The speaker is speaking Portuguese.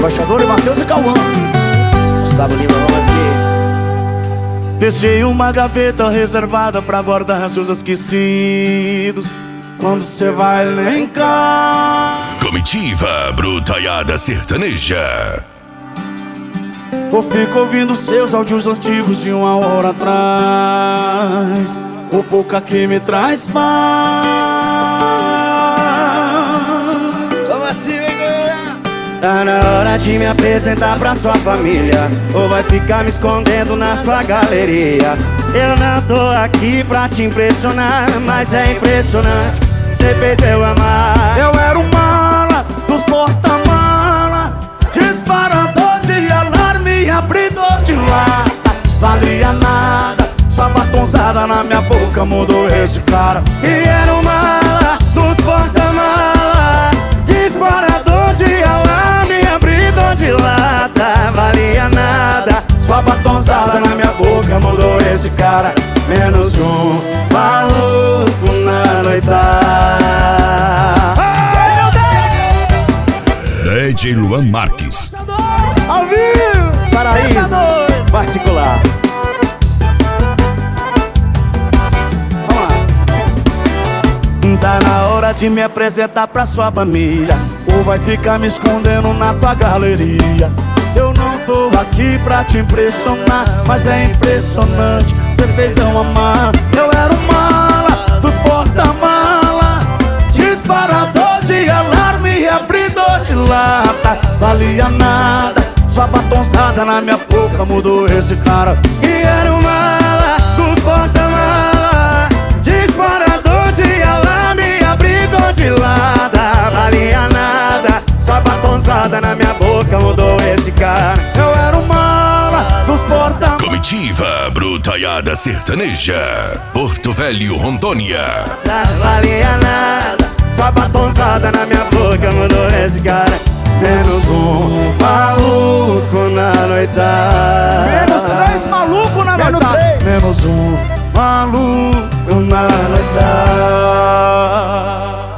Embaixador e Matheus e Cauã. Gustavo Lima, vamos assim. Deixei uma gaveta reservada pra guardar seus esquecidos. Quando cê vai lembrar, Comitiva Brutaiada Sertaneja. ou fico ouvindo seus áudios antigos de uma hora atrás, ou pouca que me traz paz. Vamos assim, galera. Tá na hora de me apresentar pra sua família, ou vai ficar me escondendo na sua galeria. Eu não tô aqui pra te impressionar, mas é impressionante, cê fez eu amar. Eu era o mala dos porta-mala, disparador de alarme, abridor de lata. Valia nada, sua batonzada na minha boca mudou esse cara. E era o mala dos porta-mala, disparador de alarme, abridor de lata. Valia nada, sua batonzada na minha boca mudou esse cara. Menos um maluco na noitada. DJ Luan Marques. Ao vivo, Paraíso particular. Vamos lá. Tá na hora de me apresentar pra sua família, ou vai ficar me escondendo na tua galeria. Eu não tô aqui pra te impressionar, mas é impressionante, cê fez eu amar. Eu era o mala dos porta-mala, disparador de alarme, abridor de lata. Valia nada, sua batonzada na minha boca mudou esse cara. E era o mala dos porta-mala, disparador de alarme, abridor de lata. Valia nada, sua batonzada na minha boca mudou esse cara. Eu era o mala dos porta-mala. Comitiva Brutaiada Sertaneja. Porto Velho, Rondônia. Valia nada, sua batonzada na minha boca mudou esse cara. Menos um maluco na noitada. Menos três maluco na noitada. Menos um maluco na noitada.